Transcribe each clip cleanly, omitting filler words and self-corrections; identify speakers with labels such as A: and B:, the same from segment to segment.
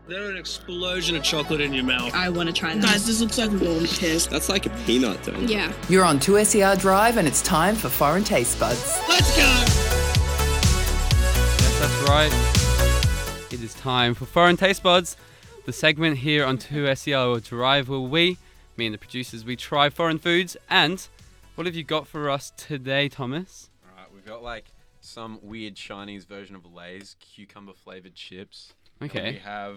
A: Then an explosion of chocolate in your mouth.
B: I want to try that.
C: Guys, this looks like warm piss.
D: That's like a peanut, don't you?
B: Yeah.
E: You're on 2SER Drive and it's time for Foreign Taste Buds.
A: Let's go!
F: Yes, that's right. It is time for Foreign Taste Buds, the segment here on 2SER Drive where me and the producers, we try foreign foods. And what have you got for us today, Thomas?
D: Alright, we've got like some weird Chinese version of Lay's cucumber flavoured chips.
F: Okay.
D: And we have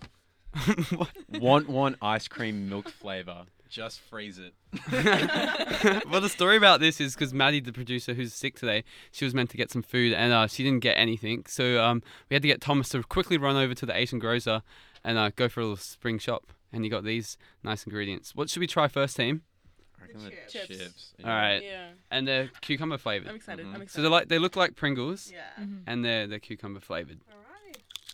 F: What?
D: want ice cream milk flavour. Just freeze it.
F: Well, the story about this is because Maddie, the producer, who's sick today, she was meant to get some food and she didn't get anything. So we had to get Thomas to quickly run over to the Asian grocer and go for a little spring shop. And he got these nice ingredients. What should we try first, team?
D: I reckon the
C: chips.
D: chips.
F: All right.
C: Yeah.
F: And they're cucumber flavored.
C: I'm excited.
D: Mhm.
C: I'm
F: So
C: excited.
F: they look like Pringles,
C: Yeah.
F: and they're cucumber flavored.
C: Alright.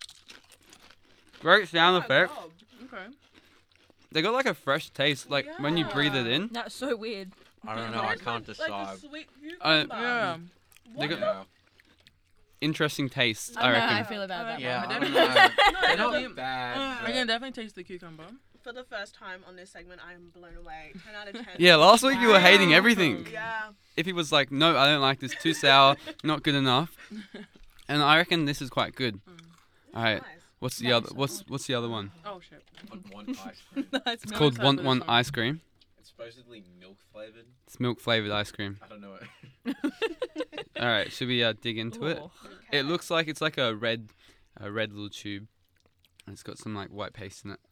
F: Great sound effect.
C: Okay.
F: They got like a fresh taste, like when you breathe it in.
G: That's so weird.
D: I don't know, I can't decide.
C: Like a sweet
F: Uh,
C: cucumber.
F: Yeah. They got
D: Yeah.
F: interesting taste,
G: I
F: I
G: don't know how I
F: reckon.
G: feel about that
D: Yeah,
G: one.
D: I
C: I
D: don't
C: don't
D: know.
C: know.
D: They're
C: No,
D: not bad.
C: I
D: but-
C: can definitely taste the cucumber.
H: For the first time on this segment, I am blown away. 10 out of 10.
F: Yeah, last week you were hating
C: Wow.
F: everything.
H: Yeah.
F: If he was like, no, I don't like this, too sour, not good enough. And I reckon this is quite good. All right,
H: Nice.
F: what's the other? What's the other one?
C: Oh shit.
D: Want ice cream.
F: It's called Want One Ice Cream.
D: It's supposedly milk flavoured.
F: It's milk flavored ice cream.
D: I don't know.
F: All right, should we dig into it?
G: Ooh.
F: It looks like it's like a red little tube. And it's got some like white paste in it.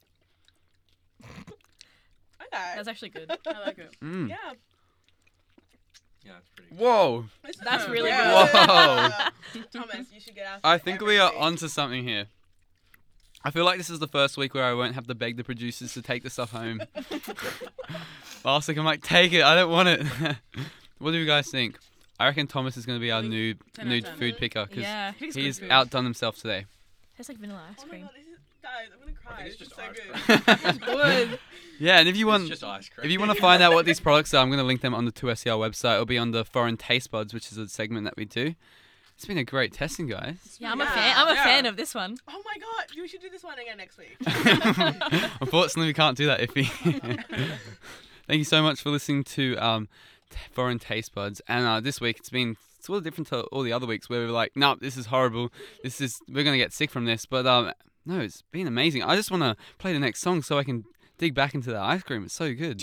H: Okay.
G: That's actually good.
C: I like it.
F: Mm.
H: Yeah.
D: Yeah, it's pretty good.
F: Whoa!
H: This is
G: That's
H: good.
G: really
H: Yeah.
F: good.
H: Thomas, you should get out.
F: I think we are onto something here. I feel like this is the first week where I won't have to beg the producers to take the stuff home. Last week I'm like, take it, I don't want it. What do you guys think? I reckon Thomas is going to be our new
C: 10
F: new
C: out of 10.
F: food picker because
G: Yeah. It's
F: he's
G: good food.
F: outdone himself today.
G: Tastes like vanilla ice
H: Oh my
G: cream.
H: god, this is, guys, I'm gonna cry.
D: think it's
H: This is
D: just
H: so
D: ice
H: good.
C: Good.
F: Yeah, and if you
D: It's
F: want
D: just ice cream.
F: if you want to find out what these products are, I'm going to link them on the 2SER website. It'll be on the Foreign Taste Buds, which is a segment that we do. It's been a great testing, guys.
G: Yeah, I'm a
H: Yeah.
G: fan. I'm a
C: Yeah.
G: fan of this one.
H: Oh my god, you should do this one again next week.
F: Unfortunately, we can't do that, Iffy. Thank you so much for listening to Foreign Taste Buds. And this week, it's been sort of different to all the other weeks where we were like, nope, this is horrible. We're going to get sick from this. But no, it's been amazing. I just want to play the next song so I can dig back into the ice cream. It's so good.